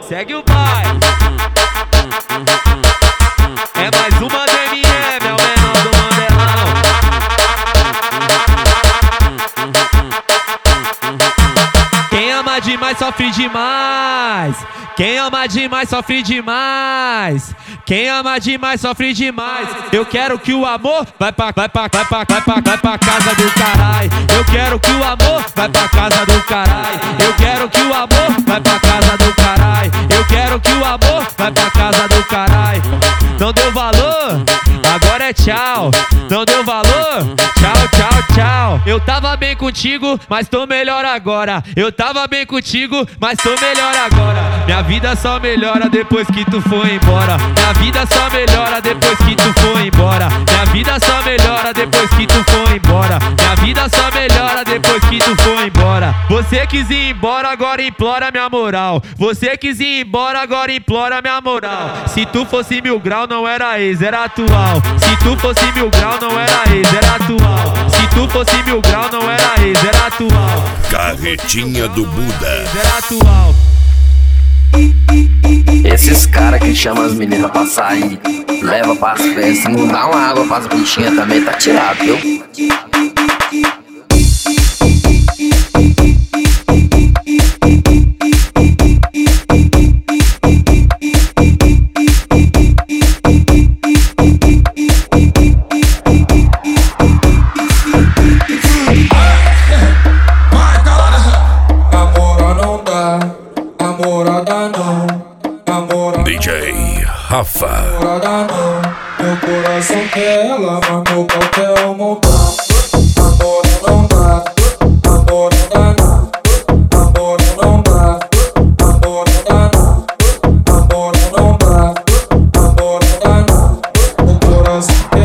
segue o baile. É mais uma do MM, é o menor do Mandelão. Quem ama demais sofre demais. Quem ama demais sofre demais. Quem ama demais sofre demais. Eu quero que o amor vai pra casa do caralho. Eu quero que o amor vai pra casa do caralho. Eu quero que o amor vai pra casa do caralho. Eu quero que o amor vai pra casa do caralho. Não deu valor? Agora é tchau. Não deu valor? Tchau, tchau, tchau. Eu tava bem contigo, mas tô melhor agora. Eu tava bem contigo, mas tô melhor agora. Minha vida só melhora depois que tu for embora. Minha vida só melhora depois que tu for embora. Minha vida só melhora depois que tu for embora. Minha vida só melhora depois que tu for embora. Você quis ir embora, agora implora minha moral. Você quis ir embora, agora implora minha moral. Se tu fosse 1000 grau, não era ex, era atual. Se tu fosse 1000 grau, não era ex, era atual. Se tu fosse 1000 grau, não era ex, era atual. Carretinha do Buda. Era atual. Esses caras que chamam as meninas pra sair, leva pras festas, não dá uma água pras bichinhas também, tá tirado, viu? DJ Rafa. Namorada não, meu coração quer ela, mas meu pau quer um montão. Namora não dá, namorada não. Namora não dá, namorada não. Namora não dá, namorada não. Meu coração